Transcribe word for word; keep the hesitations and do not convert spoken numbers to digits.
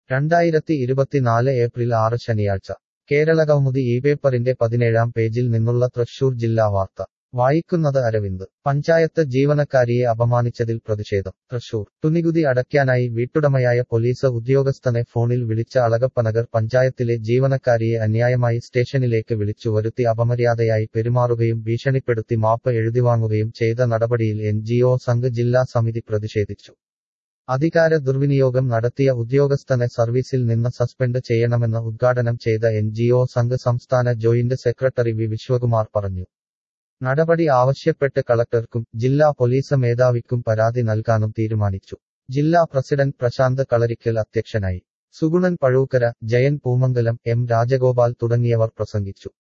രണ്ടായിരത്തി ഇരുപത്തിനാല് ഏപ്രിൽ ആറ് ശനിയാഴ്ച കേരളകൗമുദി ഈ പേപ്പറിന്റെ പതിനേഴാം പേജിൽ നിന്നുള്ള തൃശൂർ ജില്ലാ വാർത്ത വായിക്കുന്നത് അരവിന്ദ്. പഞ്ചായത്ത് ജീവനക്കാരിയെ അപമാനിച്ചതിൽ പ്രതിഷേധം. തൃശൂർ. തുനികുതി അടയ്ക്കാനായി വീട്ടുടമയായ പോലീസ് ഉദ്യോഗസ്ഥനെ ഫോണിൽ വിളിച്ച അളഗപ്പനഗർ പഞ്ചായത്തിലെ ജീവനക്കാരിയെ അന്യായമായി സ്റ്റേഷനിലേക്ക് വിളിച്ചു വരുത്തി അപമര്യാദയായി പെരുമാറുകയും ഭീഷണിപ്പെടുത്തി മാപ്പ് എഴുതിവാങ്ങുകയും ചെയ്ത നടപടിയിൽ എൻ ജി ഒ സംഘ് ജില്ലാ സമിതി പ്രതിഷേധിച്ചു. അധികാര ദുർവിനിയോഗം നടത്തിയ ഉദ്യോഗസ്ഥനെ സർവീസിൽ നിന്ന് സസ്പെൻഡ് ചെയ്യണമെന്ന് ഉദ്ഘാടനം ചെയ്ത എൻ ജി ഒ സംഘ് സംസ്ഥാന ജോയിന്റ് സെക്രട്ടറി വി വിശ്വകുമാർ പറഞ്ഞു. നടപടി ആവശ്യപ്പെട്ട് കളക്ടർക്കും ജില്ലാ പോലീസ് മേധാവിക്കും പരാതി നൽകാനും തീരുമാനിച്ചു. ജില്ലാ പ്രസിഡന്റ് പ്രശാന്ത് കളരിക്കൽ അധ്യക്ഷനായി. സുഗുണൻ പഴൂക്കര, ജയൻ പൂമംഗലം, എം രാജഗോപാൽ തുടങ്ങിയവർ പ്രസംഗിച്ചു.